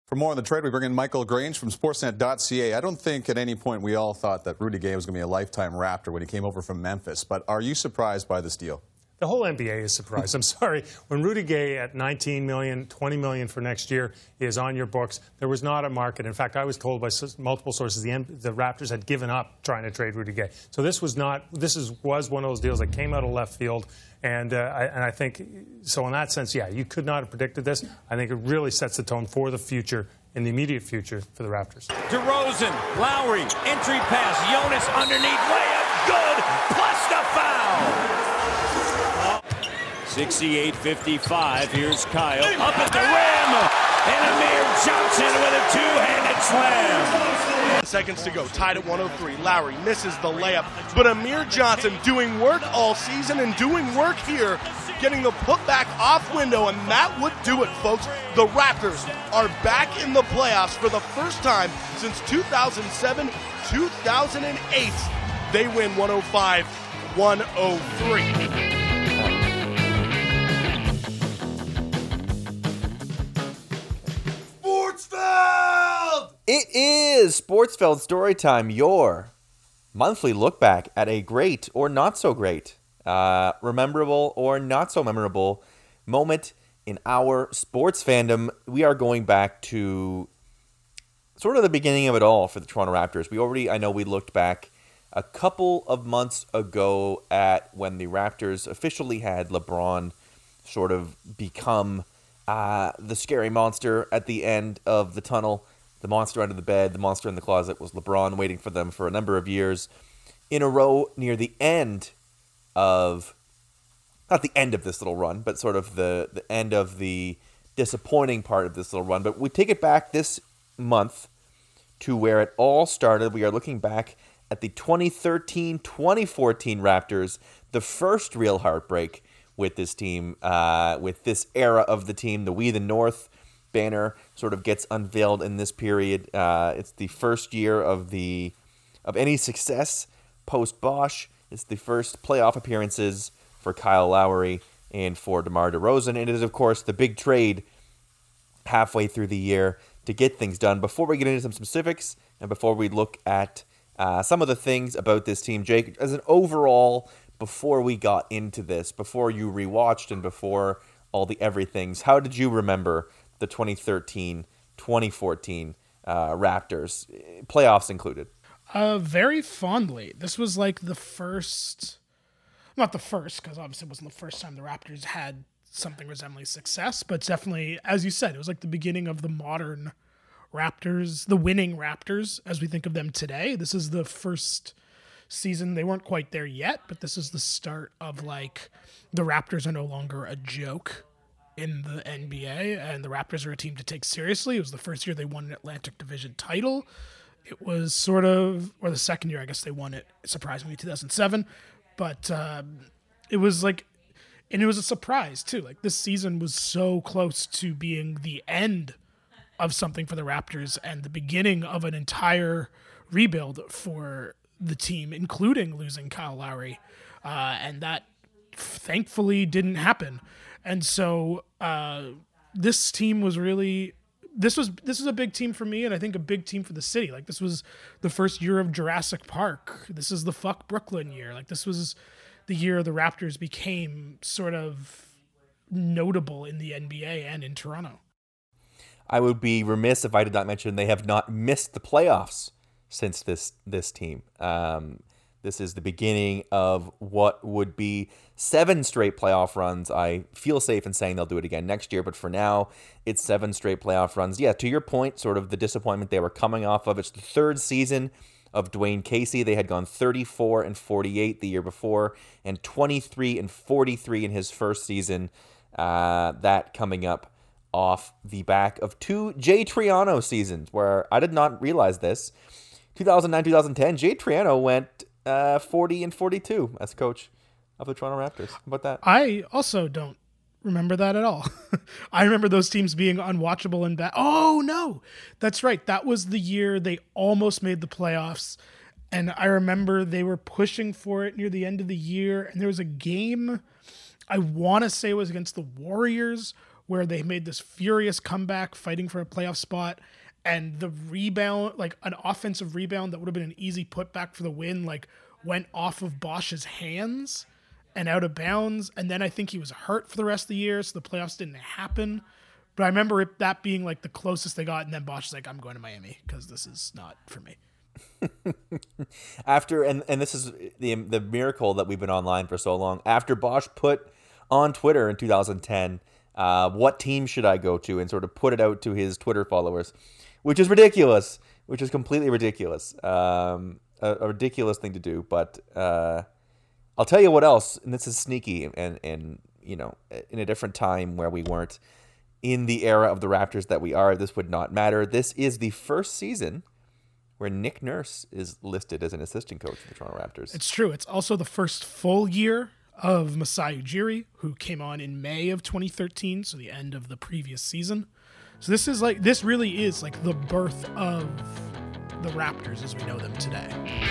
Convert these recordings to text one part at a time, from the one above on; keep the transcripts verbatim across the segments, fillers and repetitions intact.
For more on the trade, we bring in Michael Grange from Sportsnet dot C A. I don't think at any point we all thought that Rudy Gay was going to be a lifetime Raptor when he came over from Memphis. But are you surprised by this deal? The whole N B A is surprised. I'm sorry. When Rudy Gay at nineteen million dollars, twenty million dollars for next year is on your books, there was not a market. In fact, I was told by multiple sources the, the Raptors had given up trying to trade Rudy Gay. So this was not. This is was one of those deals that came out of left field. And, uh, I, and I think, so in that sense, yeah, you could not have predicted this. I think it really sets the tone for the future, in the immediate future, for the Raptors. DeRozan, Lowry, entry pass, Jonas underneath, layup, good, plus the foul. sixty-eight fifty-five, here's Kyle, up at the rim, and Amir Johnson with a two-handed slam. Seconds to go, tied at one oh three. Lowry misses the layup, but Amir Johnson doing work all season and doing work here, getting the putback off window, and that would do it, folks. The Raptors are back in the playoffs for the first time since two thousand seven, two thousand eight. They win one oh five, one oh three. It is Sportsfeld Storytime, your monthly look back at a great or not so great, uh, memorable or not so memorable moment in our sports fandom. We are going back to sort of the beginning of it all for the Toronto Raptors. We already, I know we looked back a couple of months ago at when the Raptors officially had LeBron sort of become uh, the scary monster at the end of the tunnel. The monster under the bed, the monster in the closet was LeBron, waiting for them for a number of years in a row near the end of, not the end of this little run, but sort of the, the end of the disappointing part of this little run. But we take it back this month to where it all started. We are looking back at the twenty thirteen twenty fourteen Raptors, the first real heartbreak with this team, uh, with this era of the team, the We the North banner sort of gets unveiled in this period. Uh, it's the first year of the of any success post Bosh. It's the first playoff appearances for Kyle Lowry and for DeMar DeRozan. And it is, of course, the big trade halfway through the year to get things done. Before we get into some specifics and before we look at uh, some of the things about this team, Jake, as an overall, before we got into this, before you rewatched and before all the everythings, how did you remember the twenty thirteen twenty fourteen uh, Raptors, playoffs included? Uh, very fondly. This was like the first, not the first, because obviously it wasn't the first time the Raptors had something resembling success, but definitely, as you said, it was like the beginning of the modern Raptors, the winning Raptors, as we think of them today. This is the first season. They weren't quite there yet, but this is the start of like, the Raptors are no longer a joke in the N B A, and the Raptors are a team to take seriously. It was the first year they won an Atlantic Division title. It was sort of, or the second year, I guess they won it, surprisingly, two thousand seven. But um, it was like, and it was a surprise, too. Like, this season was so close to being the end of something for the Raptors and the beginning of an entire rebuild for the team, including losing Kyle Lowry. Uh, and that, thankfully, didn't happen. And so uh, this team was really, this was this was a big team for me, and I think a big team for the city. Like, this was the first year of Jurassic Park. This is the fuck Brooklyn year. Like, this was the year the Raptors became sort of notable in the N B A and in Toronto. I would be remiss if I did not mention they have not missed the playoffs since this this team. Um, This is the beginning of what would be seven straight playoff runs. I feel safe in saying they'll do it again next year, but for now, it's seven straight playoff runs. Yeah, to your point, sort of the disappointment they were coming off of. It's the third season of Dwayne Casey. They had gone thirty-four and forty-eight the year before, and twenty-three and forty-three in his first season. Uh, that coming up off the back of two Jay Triano seasons, where I did not realize this. two thousand nine, two thousand ten, Jay Triano went Uh, forty and forty-two as coach of the Toronto Raptors. How about that? I also don't remember that at all. I remember those teams being unwatchable and bad. Oh, no. That's right. That was the year they almost made the playoffs. And I remember they were pushing for it near the end of the year. And there was a game, I want to say it was against the Warriors, where they made this furious comeback fighting for a playoff spot, and the rebound, like an offensive rebound that would have been an easy putback for the win, like went off of Bosch's hands and out of bounds. And then I think he was hurt for the rest of the year, so the playoffs didn't happen. But I remember it, that being like the closest they got, and then Bosch was like, I'm going to Miami because this is not for me. After, and, and this is the the miracle that we've been online for so long, after Bosch put on Twitter in two thousand ten, uh, what team should I go to, and sort of put it out to his Twitter followers, which is ridiculous, which is completely ridiculous, um, a, a ridiculous thing to do. But uh, I'll tell you what else, and this is sneaky, and, and you know, in a different time where we weren't in the era of the Raptors that we are, this would not matter. This is the first season where Nick Nurse is listed as an assistant coach of the Toronto Raptors. It's true. It's also the first full year of Masai Ujiri, who came on in May of twenty thirteen, so the end of the previous season. So this is like, this really is like the birth of the Raptors as we know them today.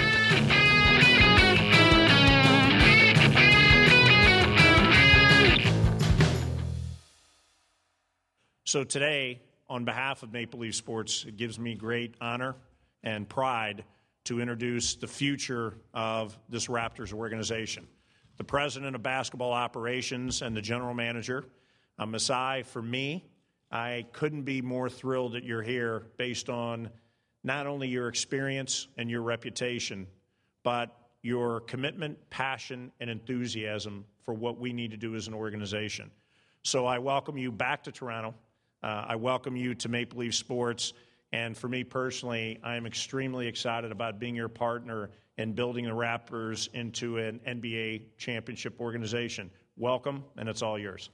So today, on behalf of Maple Leaf Sports, it gives me great honor and pride to introduce the future of this Raptors organization. The president of basketball operations and the general manager, uh, Masai, for me, I couldn't be more thrilled that you're here based on not only your experience and your reputation, but your commitment, passion, and enthusiasm for what we need to do as an organization. So I welcome you back to Toronto. Uh, I welcome you to Maple Leaf Sports, and for me personally, I am extremely excited about being your partner in building the Raptors into an N B A championship organization. Welcome, and it's all yours.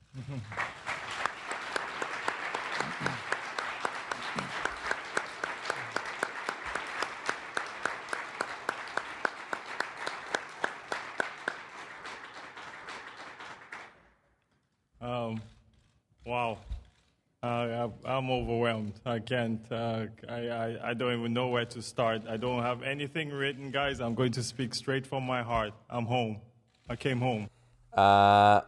Um, wow. Uh, I'm overwhelmed. I can't, uh, I, I, I don't even know where to start. I don't have anything written, guys. I'm going to speak straight from my heart. I'm home. I came home. Uh,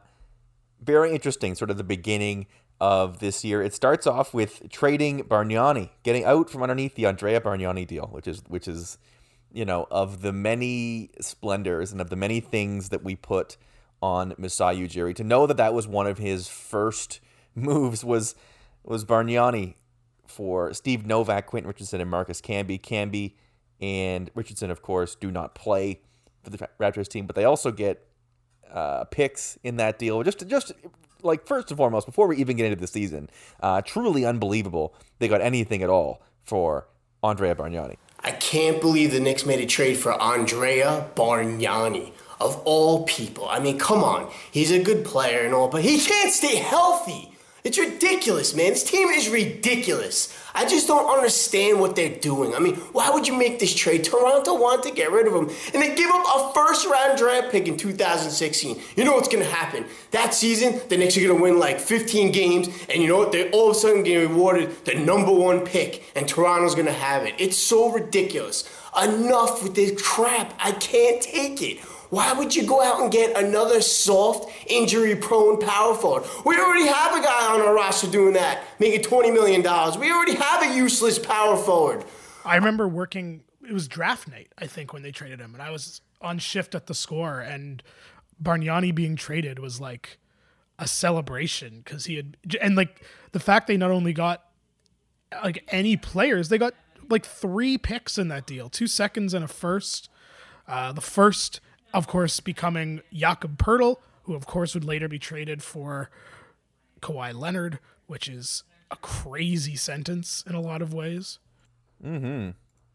very interesting, sort of the beginning of this year. It starts off with trading Bargnani, getting out from underneath the Andrea Bargnani deal, which is, which is, you know, of the many splendors and of the many things that we put on Masai Ujiri. To know that that was one of his first moves was was Bargnani for Steve Novak, Quentin Richardson, and Marcus Camby. Camby and Richardson, of course, do not play for the Raptors team, but they also get uh, picks in that deal. Just, just like first and foremost, before we even get into the season, uh, truly unbelievable they got anything at all for Andrea Bargnani. I can't believe the Knicks made a trade for Andrea Bargnani. Of all people. I mean, come on. He's a good player and all, but he can't stay healthy. It's ridiculous, man. This team is ridiculous. I just don't understand what they're doing. I mean, why would you make this trade? Toronto wanted to get rid of him, and they give up a first-round draft pick in two thousand sixteen. You know what's going to happen? That season, the Knicks are going to win like fifteen games, and you know what? They're all of a sudden getting rewarded the number one pick, and Toronto's going to have it. It's so ridiculous. Enough with this crap. I can't take it. Why would you go out and get another soft, injury-prone power forward? We already have a guy on our roster doing that, making twenty million dollars. We already have a useless power forward. I remember working, it was draft night, I think, when they traded him, and I was on shift at the Score, and Bargnani being traded was like a celebration because he had, and like the fact they not only got like any players, they got like three picks in that deal, two seconds and a first. Uh, the first, of course, becoming Jakob Poeltl, who of course would later be traded for Kawhi Leonard, which is a crazy sentence in a lot of ways. Mm-hmm.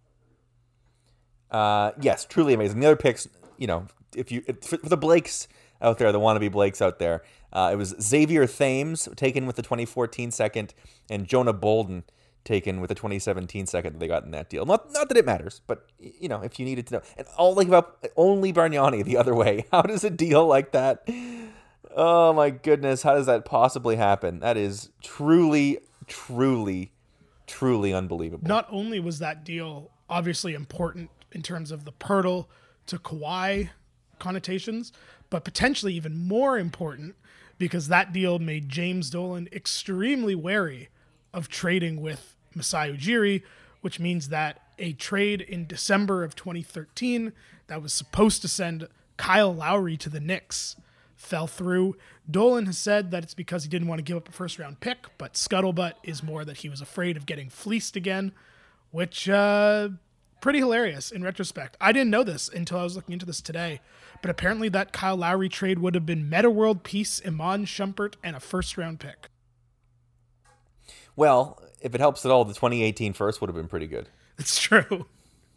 Uh, yes, truly amazing. The other picks, you know, if you if, for the Blakes out there, the wannabe Blakes out there, uh, it was Xavier Thames taken with the twenty fourteen second, and Jonah Bolden taken with the twenty seventeen second that they got in that deal. Not not that it matters, but you know, if you needed to know. And all like about only Bargnani the other way. How does a deal like that? Oh my goodness, how does that possibly happen? That is truly, truly, truly unbelievable. Not only was that deal obviously important in terms of the Poeltl to Kawhi connotations, but potentially even more important because that deal made James Dolan extremely wary of trading with Masai Ujiri, which means that a trade in December of twenty thirteen that was supposed to send Kyle Lowry to the Knicks fell through. Dolan has said that it's because he didn't want to give up a first-round pick, but scuttlebutt is more that he was afraid of getting fleeced again, which, uh, pretty hilarious in retrospect. I didn't know this until I was looking into this today, but apparently that Kyle Lowry trade would have been Meta World Peace, Iman Shumpert, and a first-round pick. Well, if it helps at all, the twenty eighteen first would have been pretty good. It's true.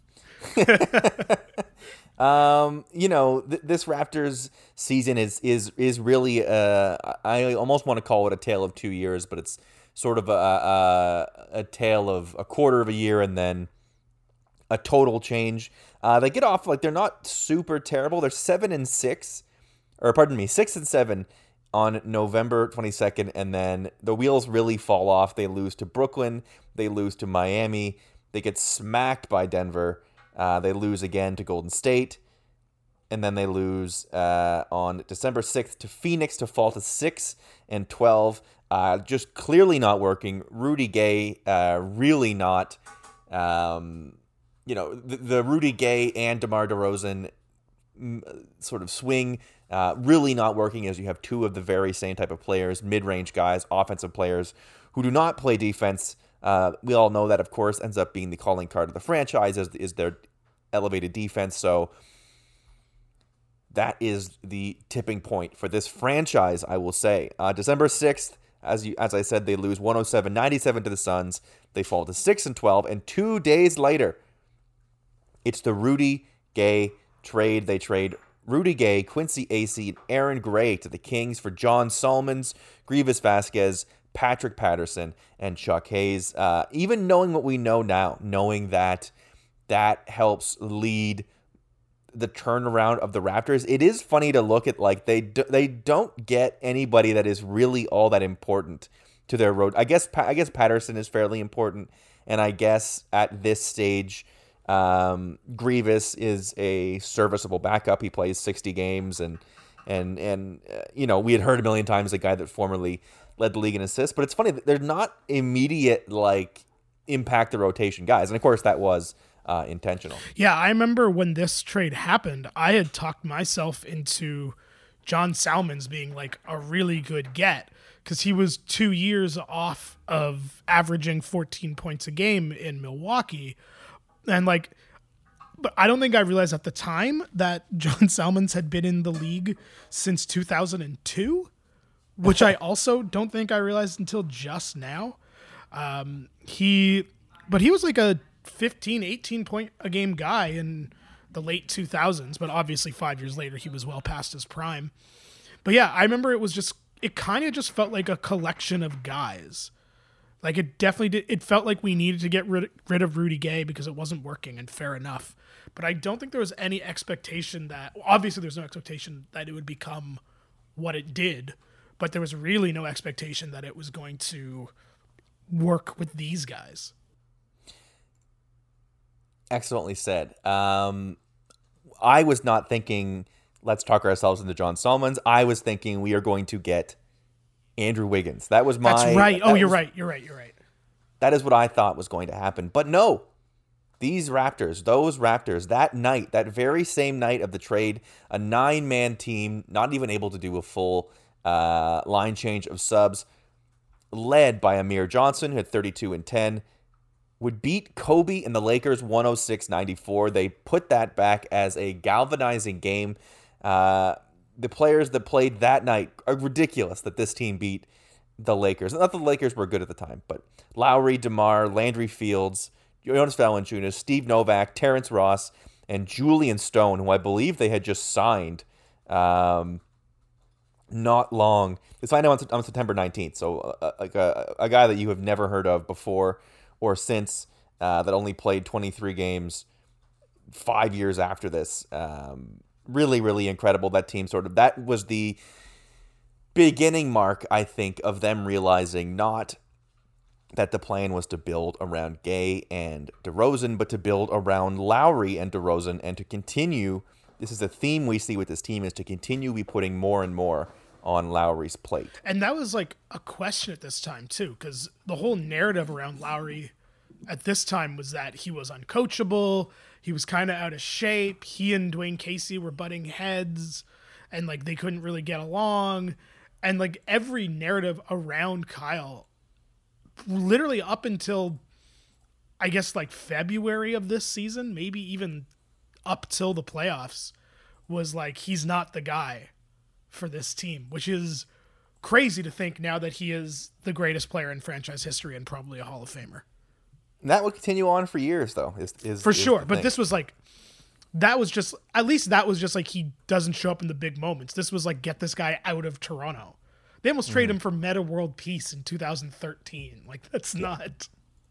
um, you know, th- this Raptors season is is is really, uh, I almost want to call it a tale of two years, but it's sort of a, a, a tale of a quarter of a year and then a total change. Uh, they get off, like, they're not super terrible. They're seven and six, or pardon me, six and seven on November twenty-second, and then the wheels really fall off. They lose to Brooklyn. They lose to Miami. They get smacked by Denver. Uh, they lose again to Golden State. And then they lose uh, on December sixth to Phoenix to fall to six and twelve. Uh, just clearly not working. Rudy Gay uh, really not... Um, you know, the, the Rudy Gay and DeMar DeRozan sort of swing uh, really not working, as you have two of the very same type of players, mid-range guys, offensive players who do not play defense. Uh, we all know that, of course, ends up being the calling card of the franchise is, is their elevated defense. So that is the tipping point for this franchise, I will say. Uh, December sixth, as you as I said, they lose one oh seven ninety-seven to the Suns. They fall to six and twelve, and two days later, it's the Rudy Gay trade. They trade Rudy Gay, Quincy Acey, and Aaron Gray to the Kings for John Solomons, Grievous Vasquez, Patrick Patterson, and Chuck Hayes. Uh, even knowing what we know now, knowing that that helps lead the turnaround of the Raptors, it is funny to look at, like, they do, they don't get anybody that is really all that important to their road. I guess I guess Patterson is fairly important, and I guess at this stage, Um, Grievous is a serviceable backup. He plays sixty games, and and and uh, you know, we had heard a million times the guy that formerly led the league in assists. But it's funny that they're not immediate, like, impact the rotation guys, and of course that was uh, intentional. Yeah, I remember when this trade happened, I had talked myself into John Salmons being like a really good get because he was two years off of averaging fourteen points a game in Milwaukee. And like, but I don't think I realized at the time that John Salmons had been in the league since two thousand two, which I also don't think I realized until just now. Um, he, but he was like a fifteen, eighteen point a game guy in the late two thousands, but obviously five years later, he was well past his prime. But yeah, I remember it was just, it kind of just felt like a collection of guys. Like, it definitely did. It felt like we needed to get rid, rid of Rudy Gay because it wasn't working, and fair enough. But I don't think there was any expectation that, obviously there's no expectation that it would become what it did, but there was really no expectation that it was going to work with these guys. Excellently said. Um, I was not thinking, let's talk ourselves into John Solomons. I was thinking we are going to get Andrew Wiggins. That was my... That's right. That oh, you're was, right. You're right. You're right. That is what I thought was going to happen. But no, these Raptors, those Raptors, that night, that very same night of the trade, a nine-man team, not even able to do a full uh, line change of subs, led by Amir Johnson, who had thirty-two and ten, would beat Kobe and the Lakers one oh six ninety-four. They put that back as a galvanizing game. Uh... The players that played that night are ridiculous that this team beat the Lakers. Not that the Lakers were good at the time, but Lowry, DeMar, Landry Fields, Jonas Valanciunas, Steve Novak, Terrence Ross, and Julian Stone, who I believe they had just signed um, not long. They signed him on, on September nineteenth, so uh, like a, a guy that you have never heard of before or since, uh, that only played twenty-three games five years after this. Um Really, really incredible. That team sort of, that was the beginning mark, I think, of them realizing not that the plan was to build around Gay and DeRozan, but to build around Lowry and DeRozan and to continue. This is a theme we see with this team, is to continue be putting more and more on Lowry's plate. And that was like a question at this time too, because the whole narrative around Lowry at this time was that he was uncoachable. He was kind of out of shape. He and Dwayne Casey were butting heads, and like they couldn't really get along. And like every narrative around Kyle, literally up until I guess like February of this season, maybe even up till the playoffs, was like he's not the guy for this team, which is crazy to think now that he is the greatest player in franchise history and probably a Hall of Famer. And that will continue on for years, though. Is, is for is sure. But thing. this was like, that was just, at least that was just like he doesn't show up in the big moments. This was like, get this guy out of Toronto. They almost mm-hmm. traded him for Meta World Peace in two thousand thirteen. Like, that's yeah. not.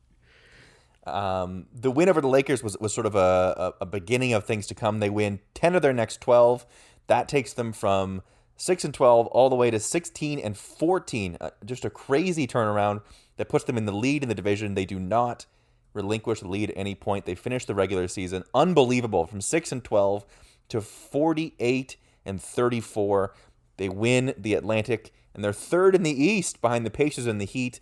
Um, the win over the Lakers was, was sort of a, a, a beginning of things to come. They win ten of their next twelve. That takes them from six and twelve all the way to sixteen and fourteen. Uh, just a crazy turnaround that puts them in the lead in the division. They do not relinquish the lead at any point. They finish the regular season unbelievable, from six and twelve to forty-eight and thirty-four. They win the Atlantic, and they're third in the East behind the Pacers and the Heat.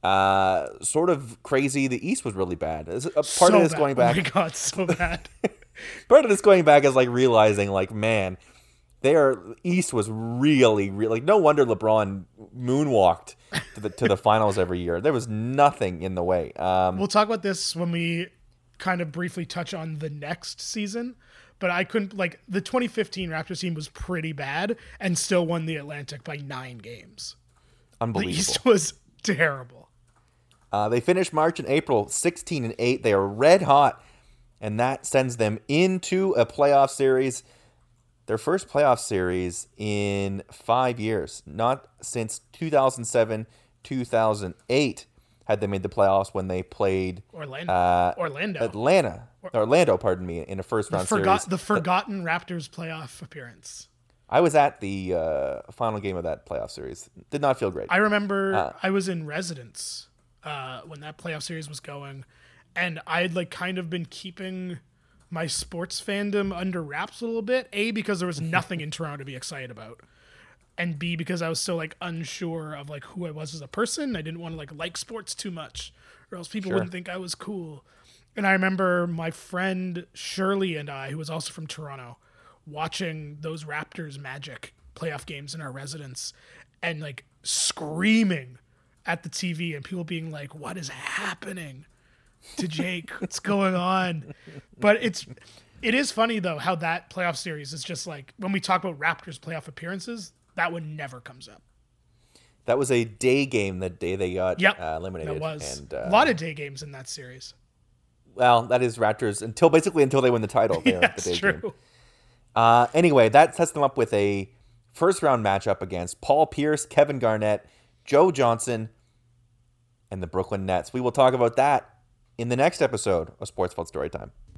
Uh, sort of crazy. The East was really bad. A part so of this bad. going back. Oh my God, so bad. Part of this going back is like realizing, like, man, their East was really, really like no wonder LeBron moonwalked to the to the finals every year. There was nothing in the way. Um, we'll talk about this when we kind of briefly touch on the next season. But I couldn't like the twenty fifteen Raptors team was pretty bad and still won the Atlantic by nine games. Unbelievable. The East was terrible. Uh, they finished March and April sixteen and eight. They are red hot, and that sends them into a playoff series. Their first playoff series in five years. Not since two thousand seven, two thousand eight had they made the playoffs when they played Orlando. Uh, Orlando. Atlanta. Orlando, pardon me, in a first round the forgot, series. The forgotten Raptors playoff appearance. I was at the uh, final game of that playoff series. Did not feel great. I remember uh, I was in residence uh, when that playoff series was going, and I had like kind of been keeping my sports fandom under wraps a little bit. A, because there was nothing in Toronto to be excited about, and B, because I was so like unsure of like who I was as a person. I didn't want to like like sports too much, or else people Sure. wouldn't think I was cool. And I remember my friend Shirley and I, who was also from Toronto, watching those Raptors Magic playoff games in our residence and like screaming at the T V and people being like, what is happening to Jake? What's going on? But it's, it is funny though, how that playoff series is just like, when we talk about Raptors playoff appearances, that one never comes up. That was a day game the day they got yep, uh, eliminated. That was and, uh, a lot of day games in that series. Well, that is Raptors until basically until they win the title. They yeah, are at the day that's true. game. Uh, anyway, that sets them up with a first round matchup against Paul Pierce, Kevin Garnett, Joe Johnson, and the Brooklyn Nets. We will talk about that in the next episode of Sports Felt Storytime.